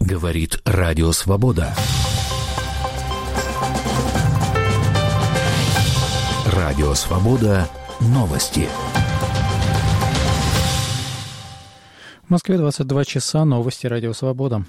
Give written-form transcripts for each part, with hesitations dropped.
Говорит Радио Свобода. Радио Свобода. Новости. В Москве 22 часа. Новости Радио Свобода.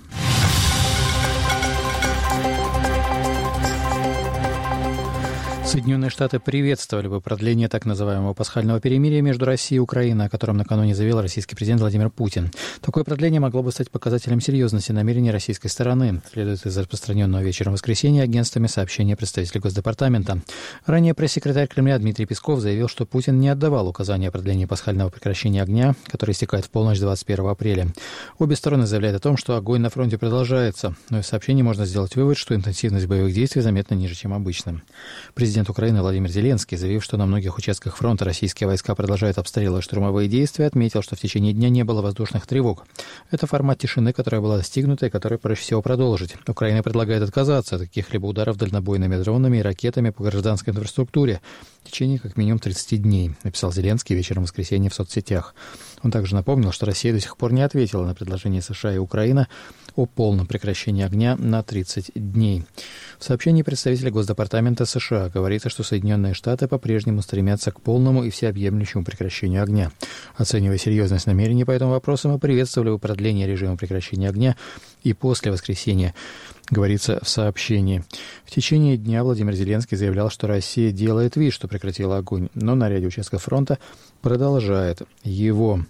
Соединенные Штаты приветствовали бы продление так называемого пасхального перемирия между Россией и Украиной, о котором накануне заявил российский президент Владимир Путин. Такое продление могло бы стать показателем серьезности намерений российской стороны, следует из распространенного вечером воскресенья агентствами сообщения представителей Госдепартамента. Ранее пресс-секретарь Кремля Дмитрий Песков заявил, что Путин не отдавал указания о продлении пасхального прекращения огня, который истекает в полночь 21 апреля. Обе стороны заявляют о том, что огонь на фронте продолжается, но из сообщений можно сделать вывод, что интенсивность боевых действий заметно ниже, чем обычно. Президент Украины Владимир Зеленский, заявив, что на многих участках фронта российские войска продолжают обстрелы и штурмовые действия, отметил, что в течение дня не было воздушных тревог. Это формат тишины, которая была достигнута и которую проще всего продолжить. Украина предлагает отказаться от каких-либо ударов дальнобойными дронами и ракетами по гражданской инфраструктуре в течение как минимум 30 дней, написал Зеленский вечером в воскресенье в соцсетях. Он также напомнил, что Россия до сих пор не ответила на предложение США и Украины о полном прекращении огня на 30 дней. В сообщении представителя Госдепартамента США говорится, что Соединенные Штаты по-прежнему стремятся к полному и всеобъемлющему прекращению огня. Оценивая серьезность намерений по этому вопросу, мы приветствовали бы продление режима прекращения огня и после воскресенья, говорится в сообщении. В течение дня Владимир Зеленский заявлял, что Россия делает вид, что прекратила огонь, но на ряде участков фронта продолжает его.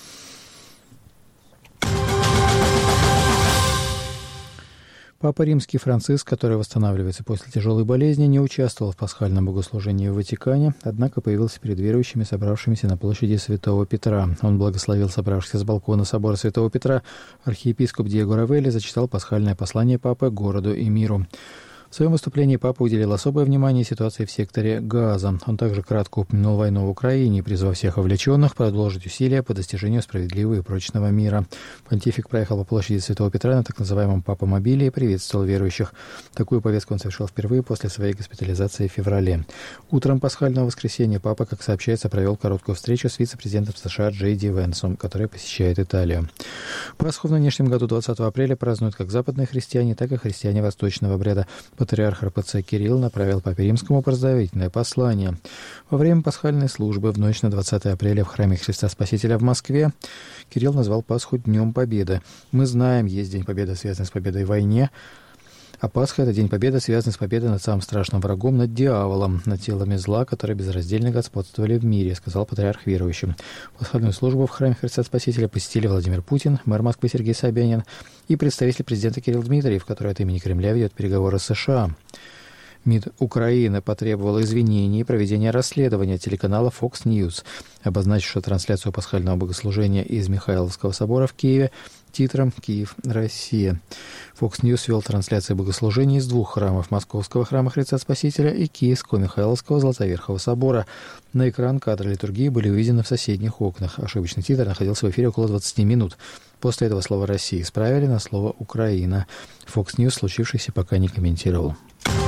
Папа Римский Франциск, который восстанавливается после тяжелой болезни, не участвовал в пасхальном богослужении в Ватикане, однако появился перед верующими, собравшимися на площади Святого Петра. Он благословил собравшихся с балкона собора Святого Петра. Архиепископ Диего Равелли зачитал пасхальное послание Папы городу и миру. В своем выступлении Папа уделил особое внимание ситуации в секторе Газа. Он также кратко упомянул войну в Украине и призвал всех вовлеченных продолжить усилия по достижению справедливого и прочного мира. Понтифик проехал по площади Святого Петра на так называемом Папа-мобиле и приветствовал верующих. Такую повестку он совершил впервые после своей госпитализации в феврале. Утром пасхального воскресенья Папа, как сообщается, провел короткую встречу с вице-президентом США Джей Ди Венсом, который посещает Италию. Пасху в нынешнем году 20 апреля празднуют как западные христиане, так и христиане восточного обряда. Патриарх РПЦ Кирилл направил Папе Римскому поздравительное послание. Во время пасхальной службы в ночь на 20 апреля в храме Христа Спасителя в Москве Кирилл назвал Пасху Днем Победы. Мы знаем, есть День Победы, связанный с победой в войне, а Пасха – это День Победы, связанный с победой над самым страшным врагом, над дьяволом, над телами зла, которые безраздельно господствовали в мире, сказал патриарх верующим. Пасхальную службу в храме Христа Спасителя посетили Владимир Путин, мэр Москвы Сергей Собянин и представитель президента Кирилл Дмитриев, который от имени Кремля ведет переговоры с США. МИД Украины потребовал извинений и проведения расследования телеканала Fox News, обозначившего трансляцию пасхального богослужения из Михайловского собора в Киеве титром «Киев, Россия». Fox News вел трансляции богослужений из двух храмов: Московского храма Христа Спасителя и Киевского Михайловского Златоверхого собора. На экран кадры литургии были выведены в соседних окнах. Ошибочный титр находился в эфире около 20 минут. После этого слово «Россия» исправили на слово «Украина». Fox News случившееся пока не комментировал.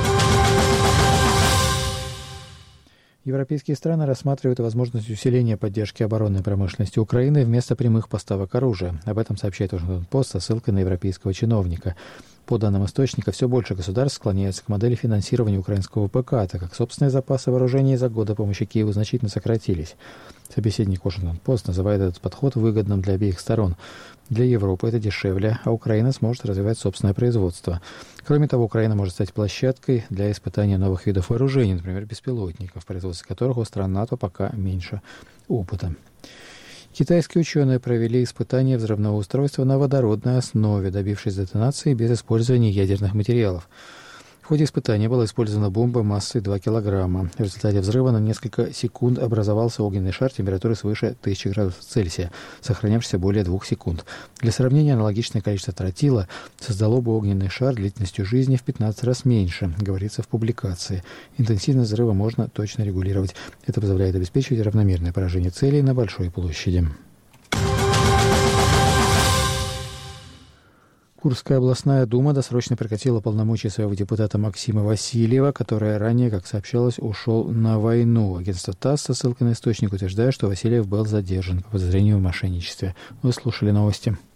Европейские страны рассматривают возможность усиления поддержки оборонной промышленности Украины вместо прямых поставок оружия. Об этом сообщает Вашингтон-Пост со ссылкой на европейского чиновника. По данным источника, все больше государств склоняются к модели финансирования украинского ПК, так как собственные запасы вооружений за годы помощи Киеву значительно сократились. Собеседник Вашингтон-Пост называет этот подход выгодным для обеих сторон. Для Европы это дешевле, а Украина сможет развивать собственное производство. Кроме того, Украина может стать площадкой для испытания новых видов вооружений, например, беспилотников, в производстве которых у стран НАТО пока меньше опыта. Китайские ученые провели испытания взрывного устройства на водородной основе, добившись детонации без использования ядерных материалов. В ходе испытания была использована бомба массой 2 килограмма. В результате взрыва на несколько секунд образовался огненный шар температурой свыше 1000 градусов Цельсия, сохранявшийся более 2 секунд. Для сравнения, аналогичное количество тротила создало бы огненный шар длительностью жизни в 15 раз меньше, говорится в публикации. Интенсивность взрыва можно точно регулировать. Это позволяет обеспечивать равномерное поражение целей на большой площади. Курская областная дума досрочно прекратила полномочия своего депутата Максима Васильева, который ранее, как сообщалось, ушел на войну. Агентство ТАСС со ссылкой на источник утверждает, что Васильев был задержан по подозрению в мошенничестве. Вы слушали новости.